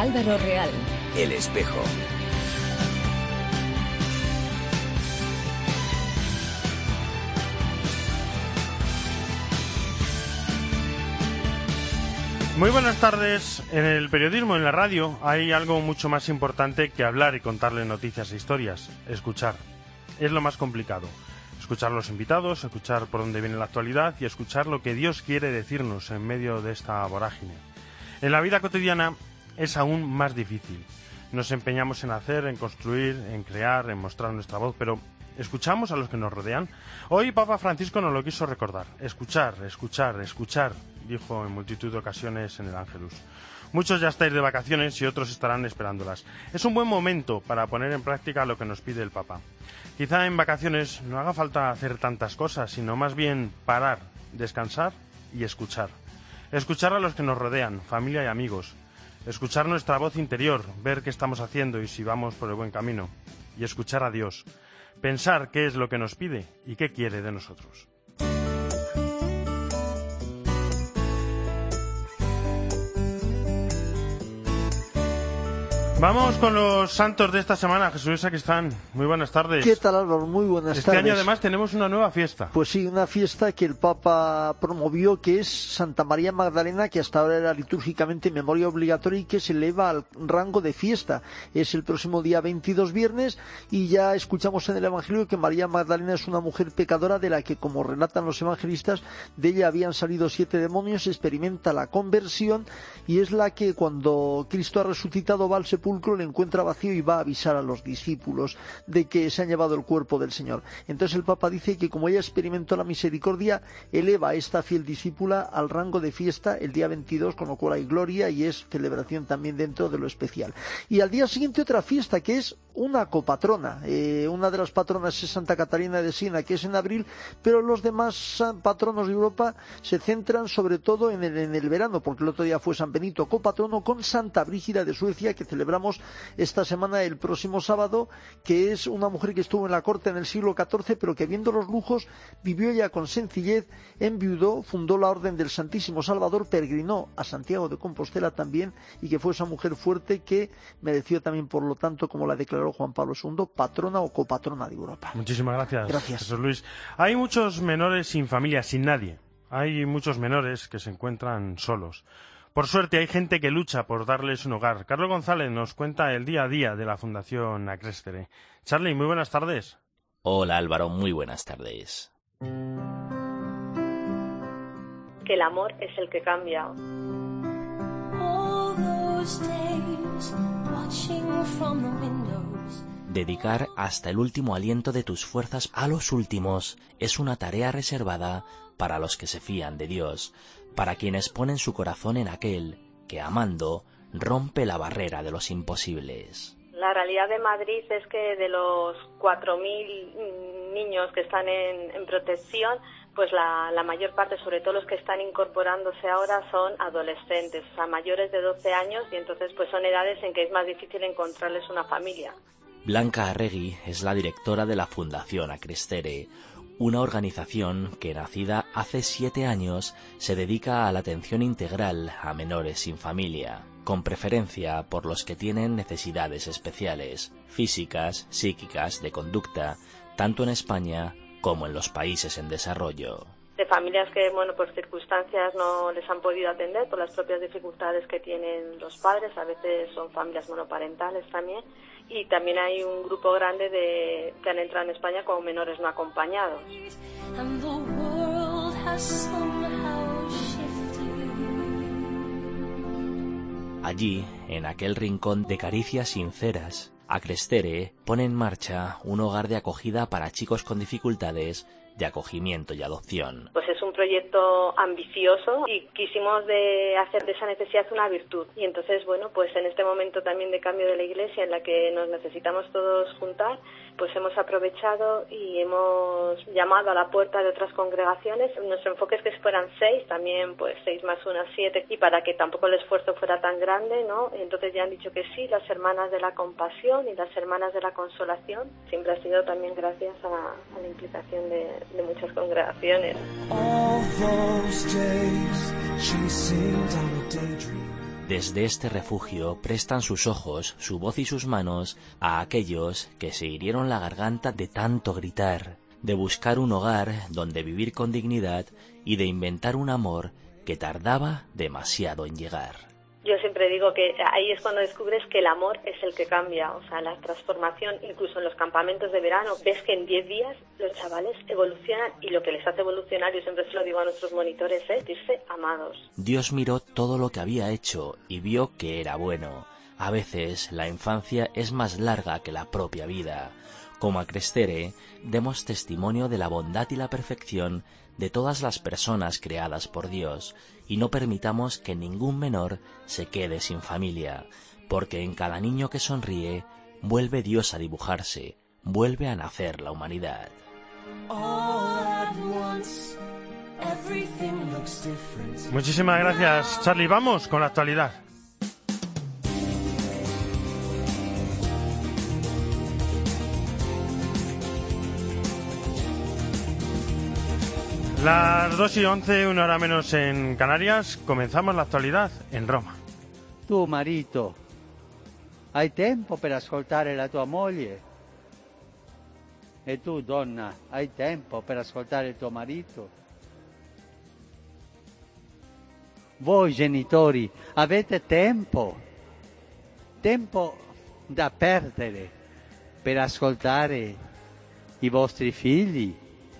Álvaro Real. El espejo. Muy buenas tardes. En el periodismo, en la radio, hay algo mucho más importante que hablar y contarle noticias e historias. Escuchar. Es lo más complicado. Escuchar a los invitados, escuchar por dónde viene la actualidad y escuchar lo que Dios quiere decirnos en medio de esta vorágine. En la vida cotidiana es aún más difícil. Nos empeñamos en hacer, en construir, en crear, en mostrar nuestra voz, pero ¿escuchamos a los que nos rodean? Hoy Papa Francisco nos lo quiso recordar. Escuchar, escuchar, escuchar, dijo en multitud de ocasiones en el Ángelus. Muchos ya estáis de vacaciones y otros estarán esperándolas. Es un buen momento para poner en práctica lo que nos pide el Papa. Quizá en vacaciones no haga falta hacer tantas cosas, sino más bien parar, descansar y escuchar. Escuchar a los que nos rodean, familia y amigos. Escuchar nuestra voz interior, ver qué estamos haciendo y si vamos por el buen camino. Y escuchar a Dios. Pensar qué es lo que nos pide y qué quiere de nosotros. Vamos con los santos de esta semana. Jesús Sacristán, muy buenas tardes. ¿Qué tal, Álvaro? Muy buenas tardes. Este año además tenemos una nueva fiesta. Pues sí, una fiesta que el Papa promovió, que es Santa María Magdalena, que hasta ahora era litúrgicamente memoria obligatoria y que se eleva al rango de fiesta. Es el próximo día 22 viernes y ya escuchamos en el Evangelio que María Magdalena es una mujer pecadora de la que, como relatan los evangelistas, de ella habían salido 7 demonios, experimenta la conversión y es la que cuando Cristo ha resucitado va al sepulcro, le encuentra vacío y va a avisar a los discípulos de que se han llevado el cuerpo del Señor. Entonces el Papa dice que como ella experimentó la misericordia, eleva a esta fiel discípula al rango de fiesta el día 22, con lo cual hay gloria y es celebración también dentro de lo especial. Y al día siguiente otra fiesta que es una copatrona. Una de las patronas es Santa Catarina de Siena, que es en abril, pero los demás patronos de Europa se centran sobre todo en el verano, porque el otro día fue San Benito copatrono, con Santa Brígida de Suecia, que celebramos esta semana el próximo sábado, que es una mujer que estuvo en la corte en el siglo XIV, pero que viendo los lujos vivió ya con sencillez, enviudó, fundó la Orden del Santísimo Salvador, peregrinó a Santiago de Compostela también, y que fue esa mujer fuerte que mereció también, por lo tanto, como la declaró Juan Pablo II, patrona o copatrona de Europa. Muchísimas gracias. Gracias, Jesús Luis. Hay muchos menores sin familia, sin nadie. Hay muchos menores que se encuentran solos. Por suerte hay gente que lucha por darles un hogar. Carlos González nos cuenta el día a día de la Fundación Acrestere. Charly, muy buenas tardes. Hola Álvaro, muy buenas tardes. Que el amor es el que cambia. Dedicar hasta el último aliento de tus fuerzas a los últimos es una tarea reservada para los que se fían de Dios, para quienes ponen su corazón en aquel que, amando, rompe la barrera de los imposibles. La realidad de Madrid es que de los 4.000 niños que están en protección, pues la mayor parte, sobre todo los que están incorporándose ahora, son adolescentes, o sea, mayores de 12 años, y entonces pues son edades en que es más difícil encontrarles una familia. Blanca Arregui es la directora de la Fundación Acrestere, una organización que, nacida hace 7 años, se dedica a la atención integral a menores sin familia, con preferencia por los que tienen necesidades especiales, físicas, psíquicas, de conducta, tanto en España como en los países en desarrollo. De familias que, bueno, por circunstancias no les han podido atender, por las propias dificultades que tienen los padres, a veces son familias monoparentales también, y también hay un grupo grande que han entrado en España como menores no acompañados. Allí, en aquel rincón de caricias sinceras, Acrestere pone en marcha un hogar de acogida para chicos con dificultades de acogimiento y adopción. Pues es un proyecto ambicioso y quisimos hacer de esa necesidad una virtud. Y entonces, bueno, pues en este momento también de cambio de la Iglesia, en la que nos necesitamos todos juntar, pues hemos aprovechado y hemos llamado a la puerta de otras congregaciones. Nuestro enfoque es que fueran 6, también pues 6 más 1, 7, y para que tampoco el esfuerzo fuera tan grande, ¿no? Entonces ya han dicho que sí, las hermanas de la compasión y las hermanas de la consolación. Siempre ha sido también gracias a la implicación de muchas congregaciones. Desde este refugio prestan sus ojos, su voz y sus manos a aquellos que se hirieron la garganta de tanto gritar, de buscar un hogar donde vivir con dignidad y de inventar un amor que tardaba demasiado en llegar. Yo siempre digo que ahí es cuando descubres que el amor es el que cambia, o sea, la transformación, incluso en los campamentos de verano, ves que en 10 días los chavales evolucionan y lo que les hace evolucionar, yo siempre se lo digo a nuestros monitores, es sentirse amados. Dios miró todo lo que había hecho y vio que era bueno. A veces la infancia es más larga que la propia vida. Como Acrestere, demos testimonio de la bondad y la perfección de todas las personas creadas por Dios y no permitamos que ningún menor se quede sin familia, porque en cada niño que sonríe vuelve Dios a dibujarse, vuelve a nacer la humanidad. Muchísimas gracias, Charlie. Vamos con la actualidad. Las 2:11, 1 hora menos en Canarias, comenzamos la actualidad en Roma. Tu marito, hai tempo per ascoltare la tua moglie? E tu, donna, hai tempo per ascoltare il tuo marito? Voi genitori avete tempo da perdere per ascoltare i vostri figli?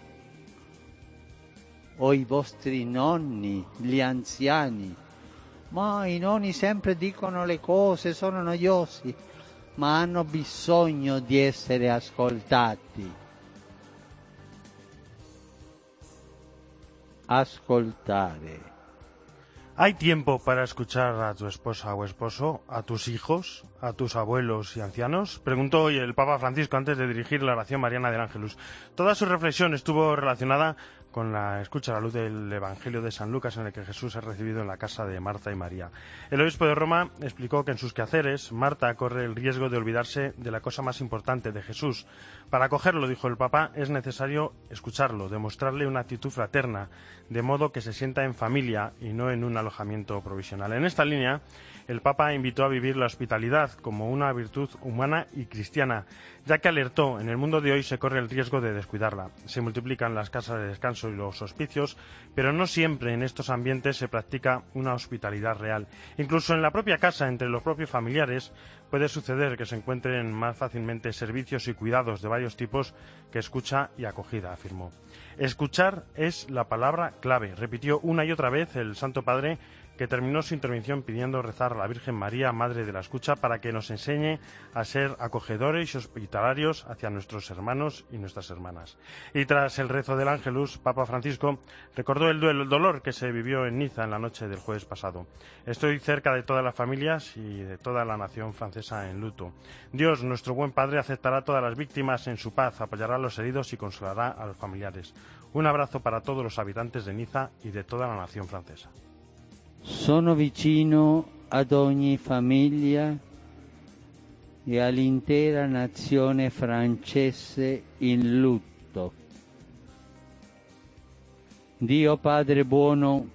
O i vostri nonni, gli anziani? Ma i nonni sempre dicono le cose, sono noiosi, ma hanno bisogno di essere ascoltati. Ascoltare. ¿Hay tiempo para escuchar a tu esposa o esposo, a tus hijos, a tus abuelos y ancianos? Preguntó hoy el Papa Francisco antes de dirigir la oración mariana del Ángelus. Toda su reflexión estuvo relacionada con la escucha a la luz del Evangelio de San Lucas, en el que Jesús es recibido en la casa de Marta y María. El obispo de Roma explicó que en sus quehaceres Marta corre el riesgo de olvidarse de la cosa más importante, de Jesús. Para acogerlo, dijo el Papa, es necesario escucharlo, demostrarle una actitud fraterna, de modo que se sienta en familia y no en un alojamiento provisional. En esta línea, el Papa invitó a vivir la hospitalidad como una virtud humana y cristiana, ya que alertó, en el mundo de hoy se corre el riesgo de descuidarla. Se multiplican las casas de descanso y los hospicios, pero no siempre en estos ambientes se practica una hospitalidad real. Incluso en la propia casa, entre los propios familiares, puede suceder que se encuentren más fácilmente servicios y cuidados de varios tipos que escucha y acogida, afirmó. Escuchar es la palabra clave, repitió una y otra vez el Santo Padre, que terminó su intervención pidiendo rezar a la Virgen María, Madre de la Escucha, para que nos enseñe a ser acogedores y hospitalarios hacia nuestros hermanos y nuestras hermanas. Y tras el rezo del Ángelus, Papa Francisco recordó el dolor que se vivió en Niza en la noche del jueves pasado. Estoy cerca de todas las familias y de toda la nación francesa en luto. Dios, nuestro buen Padre, aceptará a todas las víctimas en su paz, apoyará a los heridos y consolará a los familiares. Un abrazo para todos los habitantes de Niza y de toda la nación francesa. Sono vicino ad ogni famiglia e all'intera nazione francese in lutto. Dio Padre buono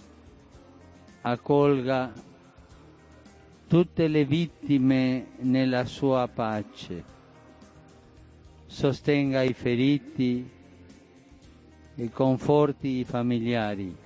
accolga tutte le vittime nella sua pace, sostenga i feriti e conforti i familiari.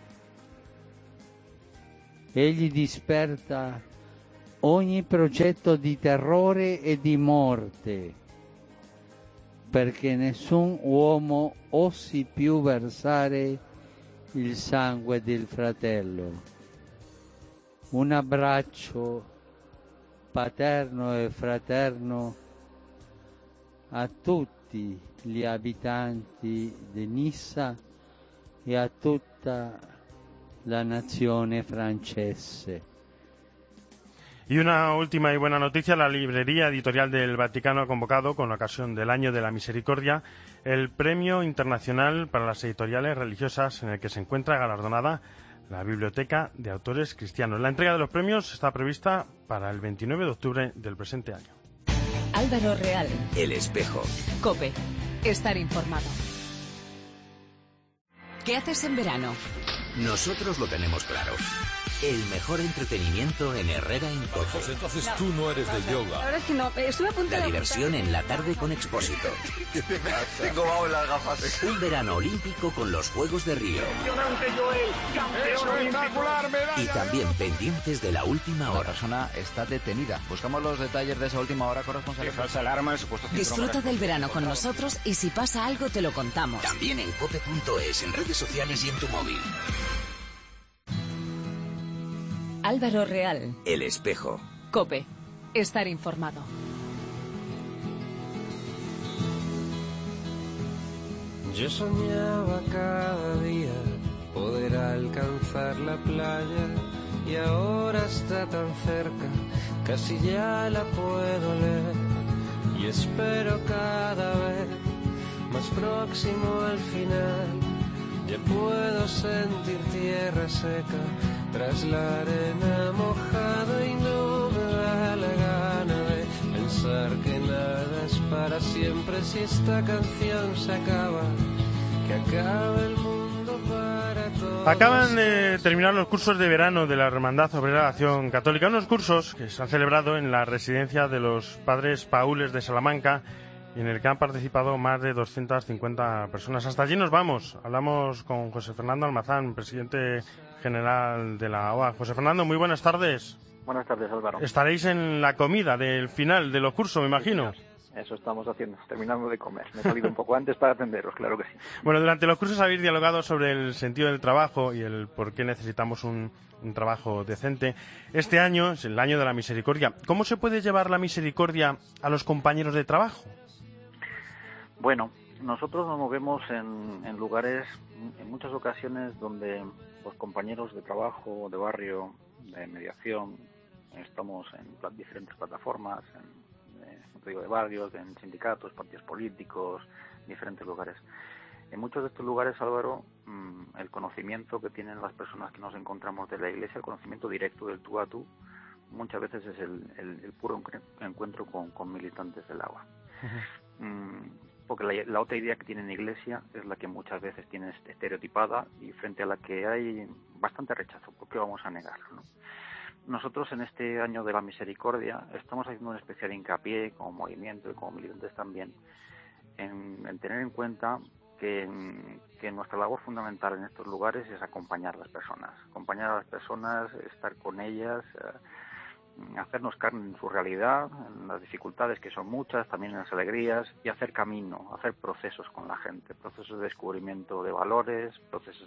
Egli disperta ogni progetto di terrore e di morte, perché nessun uomo osi più versare il sangue del fratello. Un abbraccio paterno e fraterno a tutti gli abitanti di Nizza e a tutta la nazione francese. Y una última y buena noticia: la librería editorial del Vaticano ha convocado, con ocasión del Año de la Misericordia, el Premio Internacional para las Editoriales Religiosas, en el que se encuentra galardonada la Biblioteca de Autores Cristianos. La entrega de los premios está prevista para el 29 de octubre del presente año. Álvaro Real. El Espejo. COPE. Estar informado. ¿Qué haces en verano? Nosotros lo tenemos claro. El mejor entretenimiento en Herrera en Cope. Pues entonces tú no eres de yoga. La verdad es que no, estuve a punto de... La diversión en la tarde con Expósito. Tengo bajo las gafas. Un verano olímpico con los Juegos de Río. ¡Espectacular medalla! Y también pendientes de la última La hora. persona está detenida. Buscamos los detalles de esa última hora con responsabilidad. Falsa alarma, el supuesto Disfruta del verano con nosotros y si pasa algo te lo contamos. También en cope.es, en redes sociales y en tu móvil. Álvaro Real. El Espejo. Cope. Estar informado. Yo soñaba cada día poder alcanzar la playa y ahora está tan cerca, casi ya la puedo leer y espero cada vez más próximo al final. Ya puedo sentir tierra seca tras la arena mojada y no me da la gana de pensar que nada es para siempre si esta canción se acaba, que acabe el mundo para todos. Acaban de terminar los cursos de verano de la Hermandad Obrera de Acción Católica, unos cursos que se han celebrado en la residencia de los Padres Paules de Salamanca y en el que han participado más de 250 personas. Hasta allí nos vamos. Hablamos con José Fernando Almazán, presidente general de la OA. José Fernando, muy buenas tardes. Buenas tardes, Álvaro. Estaréis en la comida del final de los cursos, me imagino. Eso estamos haciendo, terminando de comer. Me he salido un poco antes para atenderos, claro que sí. Bueno, durante los cursos habéis dialogado sobre el sentido del trabajo y el por qué necesitamos un trabajo decente. Este año es el año de la misericordia. ¿Cómo se puede llevar la misericordia a los compañeros de trabajo? Bueno, nosotros nos movemos en lugares, en muchas ocasiones, donde los compañeros de trabajo, de barrio, de mediación, estamos en diferentes plataformas, de barrios, en sindicatos, partidos políticos, diferentes lugares. En muchos de estos lugares, Álvaro, el conocimiento que tienen las personas que nos encontramos de la Iglesia, el conocimiento directo del tú a tú, muchas veces es el puro encuentro con militantes del agua. Porque la otra idea que tiene la Iglesia es la que muchas veces tiene estereotipada y frente a la que hay bastante rechazo. ¿Por qué vamos a negarlo, no? Nosotros en este año de la misericordia estamos haciendo un especial hincapié como movimiento y como militantes también en tener en cuenta que nuestra labor fundamental en estos lugares es acompañar a las personas, estar con ellas, hacernos carne en su realidad, en las dificultades que son muchas, también en las alegrías, y hacer camino, hacer procesos con la gente, procesos de descubrimiento de valores, procesos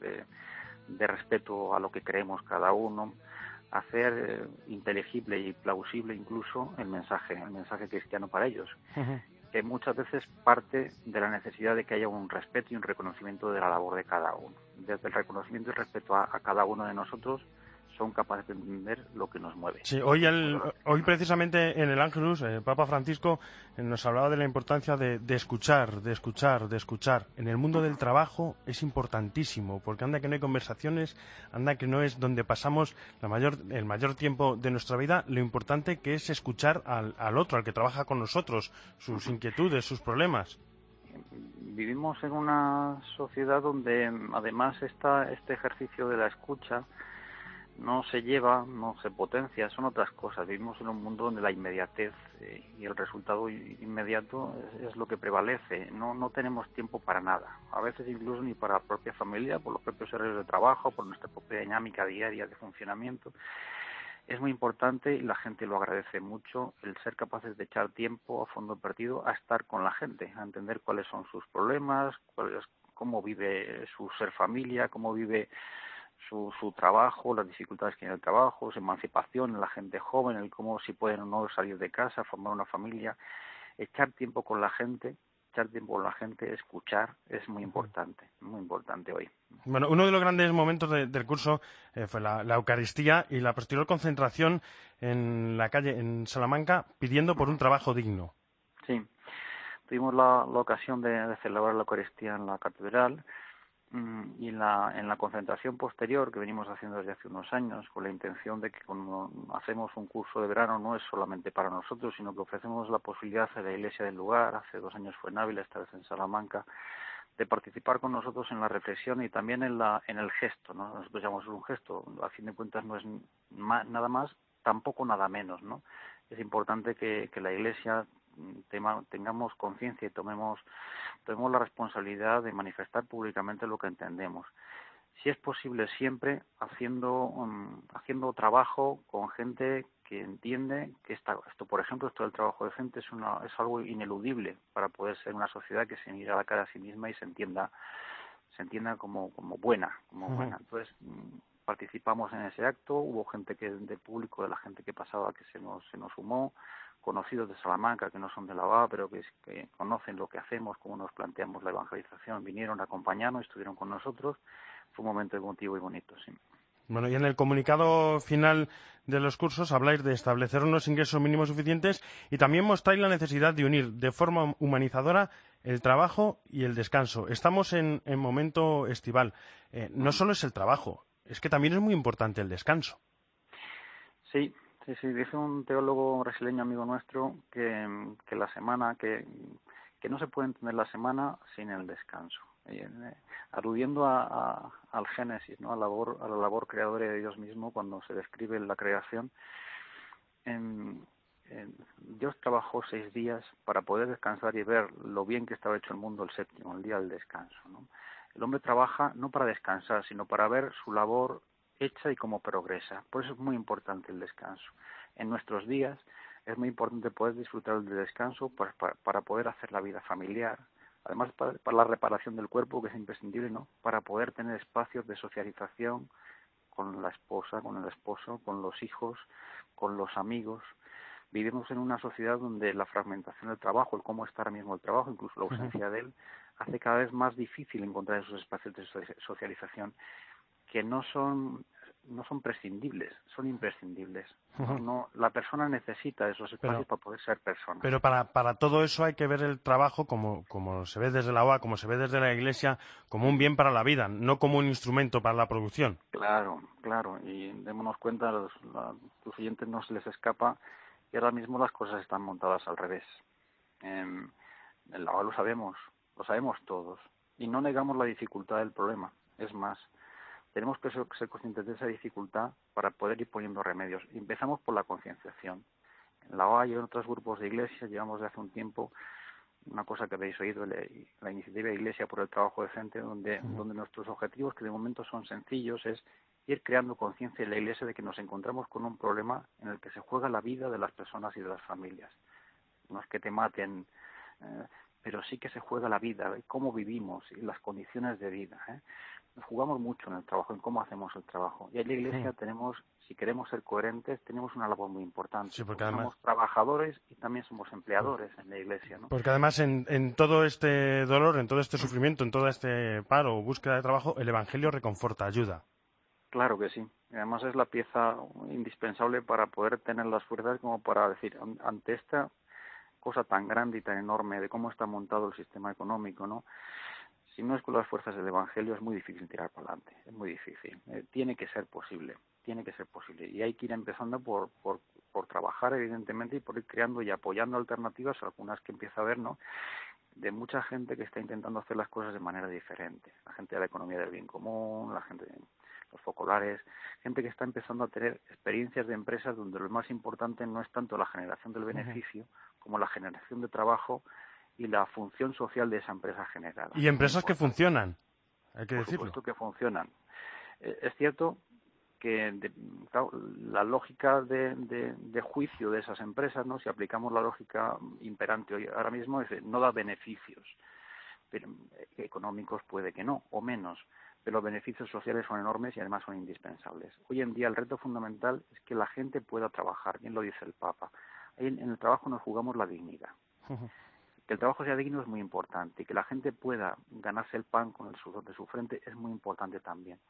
de respeto a lo que creemos cada uno, hacer inteligible y plausible incluso el mensaje cristiano para ellos, que muchas veces parte de la necesidad de que haya un respeto y un reconocimiento de la labor de cada uno. Desde el reconocimiento y respeto a cada uno de nosotros son capaces de entender lo que nos mueve. Sí, hoy precisamente en el Ángelus, Papa Francisco nos hablaba de la importancia de escuchar. En el mundo del trabajo es importantísimo, porque anda que no hay conversaciones, anda que no es donde pasamos el mayor tiempo de nuestra vida. Lo importante que es escuchar al otro, al que trabaja con nosotros, sus inquietudes, sus problemas. Vivimos en una sociedad donde además este ejercicio de la escucha no se lleva, no se potencia, son otras cosas. Vivimos en un mundo donde la inmediatez y el resultado inmediato es lo que prevalece. No tenemos tiempo para nada, a veces incluso ni para la propia familia, por los propios horarios de trabajo, por nuestra propia dinámica diaria de funcionamiento. Es muy importante y la gente lo agradece mucho el ser capaces de echar tiempo a fondo perdido a estar con la gente, a entender cuáles son sus problemas, cómo vive su ser familia, cómo vive su trabajo, las dificultades que tiene el trabajo, su emancipación en la gente joven, el cómo si pueden o no salir de casa, formar una familia. Echar tiempo con la gente, escuchar, es muy importante hoy. Bueno, uno de los grandes momentos del curso fue la Eucaristía y la posterior concentración en la calle en Salamanca pidiendo por un trabajo digno. Sí, tuvimos la ocasión de celebrar la Eucaristía en la catedral. Y en la concentración posterior que venimos haciendo desde hace unos años, con la intención de que cuando hacemos un curso de verano no es solamente para nosotros, sino que ofrecemos la posibilidad a la Iglesia del lugar, hace 2 años fue en Ávila, esta vez en Salamanca, de participar con nosotros en la reflexión y también en el gesto, ¿no? Nosotros llamamos un gesto, a fin de cuentas no es nada más, tampoco nada menos, ¿no? Es importante que la Iglesia tengamos conciencia y tomemos la responsabilidad de manifestar públicamente lo que entendemos. Si es posible, siempre haciendo trabajo con gente que entiende que esto, por ejemplo, esto del trabajo de gente es algo ineludible para poder ser una sociedad que se mire a la cara a sí misma y se entienda como buena. Entonces, participamos en ese acto, hubo gente de público, de la gente que pasaba, que se nos sumó, conocidos de Salamanca que no son de la OA, pero que conocen lo que hacemos, cómo nos planteamos la evangelización, vinieron a acompañarnos, estuvieron con nosotros. Fue un momento emotivo y bonito, sí. Bueno, y en el comunicado final de los cursos habláis de establecer unos ingresos mínimos suficientes y también mostráis la necesidad de unir de forma humanizadora el trabajo y el descanso. Estamos en momento estival. No solo es el trabajo, es que también es muy importante el descanso. Sí. Dice un teólogo brasileño amigo nuestro que la semana, que no se puede entender la semana sin el descanso. Aludiendo al Génesis, ¿no? A la labor creadora de Dios mismo, cuando se describe la creación, Dios trabajó 6 días para poder descansar y ver lo bien que estaba hecho el mundo el séptimo, el día del descanso, ¿no? El hombre trabaja no para descansar, sino para ver su labor hecha y cómo progresa. Por eso es muy importante el descanso. En nuestros días es muy importante poder disfrutar del descanso para poder hacer la vida familiar, además para la reparación del cuerpo, que es imprescindible, ¿no? Para poder tener espacios de socialización con la esposa, con el esposo, con los hijos, con los amigos. Vivimos en una sociedad donde la fragmentación del trabajo, el cómo está ahora mismo el trabajo, incluso la ausencia de él, hace cada vez más difícil encontrar esos espacios de socialización que no son prescindibles, son imprescindibles. La persona necesita esos espacios para poder ser persona. Pero para todo eso hay que ver el trabajo como se ve desde la OA, como se ve desde la Iglesia, como un bien para la vida, no como un instrumento para la producción. Claro, y démonos cuenta, a tus oyentes no se les escapa que ahora mismo las cosas están montadas al revés. En la OA lo sabemos todos, y no negamos la dificultad del problema. Es más, tenemos que ser conscientes de esa dificultad para poder ir poniendo remedios. Y empezamos por la concienciación. En la OA y en otros grupos de iglesias llevamos desde hace un tiempo una cosa que habéis oído, la iniciativa de Iglesia por el Trabajo Decente, donde nuestros objetivos, que de momento son sencillos, es ir creando conciencia en la Iglesia de que nos encontramos con un problema en el que se juega la vida de las personas y de las familias. No es que te maten, pero sí que se juega la vida, cómo vivimos y las condiciones de vida. Nos jugamos mucho en el trabajo, en cómo hacemos el trabajo. Y en la Iglesia tenemos, si queremos ser coherentes, tenemos una labor muy importante. Sí, porque además somos trabajadores y también somos empleadores en la Iglesia, ¿no? Porque además en todo este dolor, en todo este sufrimiento, en todo este paro o búsqueda de trabajo, el Evangelio reconforta, ayuda. Claro que sí. Y además es la pieza indispensable para poder tener las fuerzas como para decir, ante esta cosa tan grande y tan enorme de cómo está montado el sistema económico, ¿no? Si no es con las fuerzas del Evangelio es muy difícil tirar para adelante, es muy difícil. Tiene que ser posible. Y hay que ir empezando por trabajar, evidentemente, y por ir creando y apoyando alternativas, algunas que empieza a haber, ¿no?, de mucha gente que está intentando hacer las cosas de manera diferente. La gente de la economía del bien común, la gente de los focolares, gente que está empezando a tener experiencias de empresas donde lo más importante no es tanto la generación del beneficio como la generación de trabajo y la función social de esa empresa generada. Y empresas que funcionan, hay que decirlo. Por supuesto que funcionan. Es cierto que la lógica de juicio de esas empresas, ¿no?, si aplicamos la lógica imperante hoy ahora mismo, es no da beneficios, pero económicos puede que no, o menos, pero los beneficios sociales son enormes y además son indispensables. Hoy en día el reto fundamental es que la gente pueda trabajar, bien lo dice el Papa. En el trabajo nos jugamos la dignidad. Que el trabajo sea digno es muy importante, y que la gente pueda ganarse el pan con el sudor de su frente es muy importante también.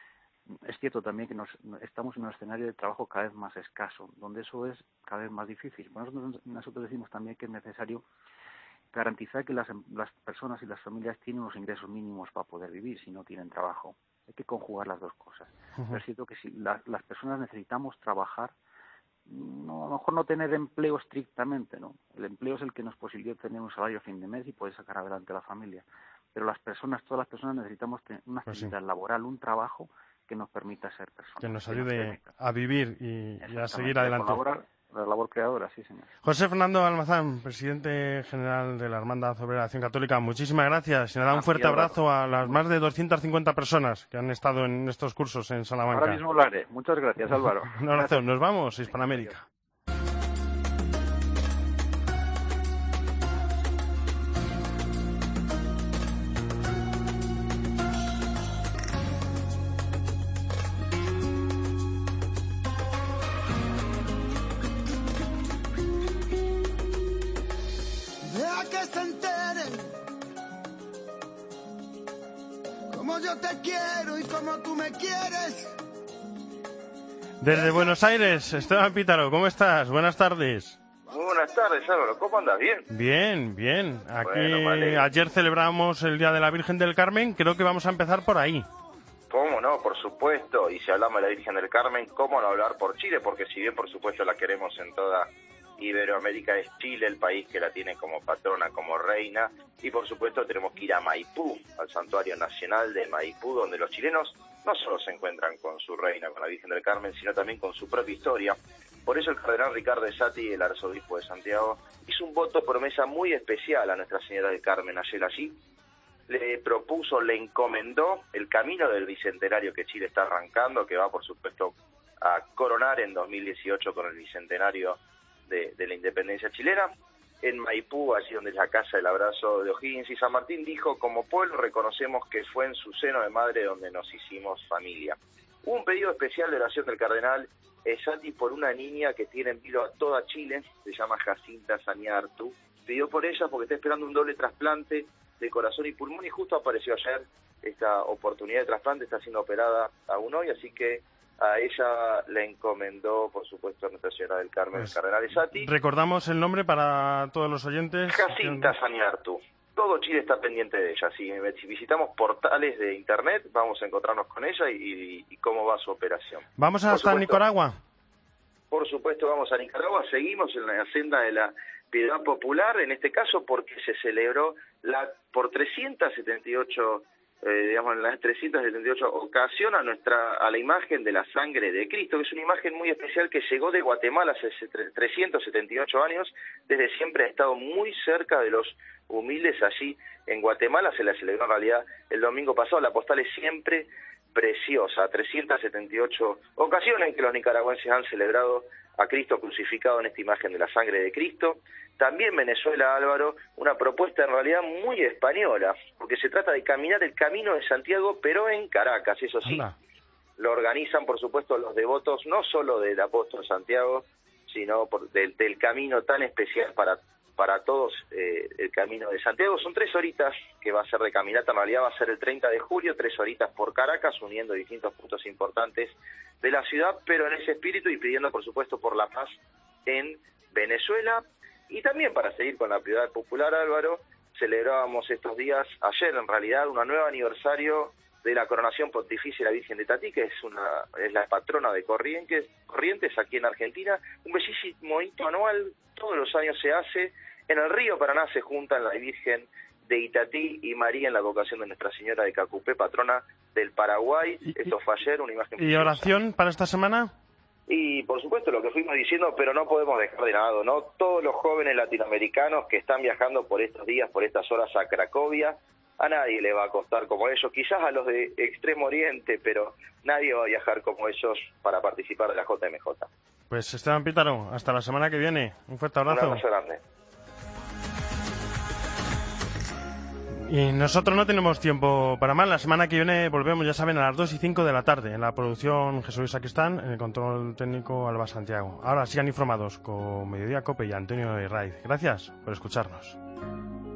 Es cierto también que estamos en un escenario de trabajo cada vez más escaso, donde eso es cada vez más difícil. Nosotros decimos también que es necesario garantizar que las personas y las familias tienen unos ingresos mínimos para poder vivir si no tienen trabajo. Hay que conjugar las dos cosas. Pero es cierto que si las personas necesitamos trabajar, no, a lo mejor no tener empleo estrictamente, ¿no? El empleo es el que nos posibilita tener un salario a fin de mes y poder sacar adelante a la familia. pero todas las personas necesitamos tener una actividad laboral, un trabajo que nos permita ser personas. Que nos ayude a vivir y a seguir adelante. Colaborar, la labor creadora, sí, señor. José Fernando Almazán, presidente general de la Hermandad Obrera de Acción Católica, muchísimas gracias. Y nada, un fuerte abrazo a las más de 250 personas que han estado en estos cursos en Salamanca. Ahora mismo lo haré. Muchas gracias, Álvaro. Un abrazo. Nos vamos, Hispanoamérica. Que se enteren como yo te quiero y como tú me quieres. Desde Buenos Aires, Esteban Pítaro, ¿cómo estás? Buenas tardes. Muy buenas tardes, Álvaro. ¿Cómo andas? ¿Bien? Bien, bien. Aquí bueno, ayer celebramos el Día de la Virgen del Carmen, creo que vamos a empezar por ahí. ¿Cómo no? Por supuesto. Y si hablamos de la Virgen del Carmen, ¿cómo no hablar por Chile? Porque si bien, por supuesto, la queremos en toda Iberoamérica, es Chile el país que la tiene como patrona, como reina, y por supuesto tenemos que ir a Maipú, al Santuario Nacional de Maipú, donde los chilenos no solo se encuentran con su reina, con la Virgen del Carmen, sino también con su propia historia. Por eso el cardenal Ricardo Esati, el arzobispo de Santiago, hizo un voto promesa muy especial a Nuestra Señora del Carmen ayer allí. Le propuso, le encomendó el camino del bicentenario que Chile está arrancando, que va por supuesto a coronar en 2018 con el bicentenario de la independencia chilena. En Maipú, allí donde es la casa del abrazo de O'Higgins y San Martín, dijo: como pueblo reconocemos que fue en su seno de madre donde nos hicimos familia. Hubo un pedido especial de oración del cardenal Esati por una niña que tiene en vilo a toda Chile, se llama Jacinta Sañartu. Pidió por ella porque está esperando un doble trasplante de corazón y pulmón, y justo apareció ayer esta oportunidad de trasplante, está siendo operada aún hoy, así que a ella le encomendó, por supuesto, a Nuestra Señora del Carmen, el cardenal Esati. Recordamos el nombre para todos los oyentes. Jacinta Sañartu. Todo Chile está pendiente de ella. Si visitamos portales de internet, vamos a encontrarnos con ella y cómo va su operación. ¿Vamos hasta Nicaragua? Por supuesto, vamos a Nicaragua. Seguimos en la senda de la piedad popular, en este caso porque se celebró por 378 en las 378 ocasión a la imagen de la sangre de Cristo, que es una imagen muy especial que llegó de Guatemala hace 378 años, desde siempre ha estado muy cerca de los humildes allí en Guatemala, se la celebró en realidad el domingo pasado, la postal es siempre preciosa, 378 ocasiones en que los nicaragüenses han celebrado a Cristo crucificado en esta imagen de la sangre de Cristo. También Venezuela, Álvaro, una propuesta en realidad muy española, porque se trata de caminar el Camino de Santiago, pero en Caracas, eso sí. Hola. Lo organizan, por supuesto, los devotos, no solo del apóstol Santiago, sino del camino tan especial para todos, el Camino de Santiago. Son 3 horitas que va a ser de caminata, en realidad va a ser el 30 de julio, 3 horitas por Caracas, uniendo distintos puntos importantes de la ciudad, pero en ese espíritu y pidiendo, por supuesto, por la paz en Venezuela. Y también para seguir con la piedad popular, Álvaro, celebrábamos estos días, ayer en realidad, un nuevo aniversario de la coronación pontificia de la Virgen de Tatí, que es la patrona de Corrientes aquí en Argentina. Un bellísimo hito anual, todos los años se hace. En el río Paraná se juntan la Virgen de Itatí y María en la vocación de Nuestra Señora de Cacupé, patrona del Paraguay. Esto fue ayer, una imagen. ¿Y oración para esta semana? Y por supuesto lo que fuimos diciendo, pero no podemos dejar de lado, ¿no? Todos los jóvenes latinoamericanos que están viajando por estos días, por estas horas a Cracovia, a nadie le va a costar como ellos, quizás a los de Extremo Oriente, pero nadie va a viajar como ellos para participar de la JMJ. Pues Esteban Pítaro, hasta la semana que viene. Un fuerte abrazo. Un abrazo grande. Y nosotros no tenemos tiempo para más. La semana que viene volvemos, ya saben, a las 2:05 de la tarde. En la producción Jesús Sacristán, en el control técnico Alba Santiago. Ahora sigan informados con Mediodía Cope y Antonio Herraiz. Gracias por escucharnos.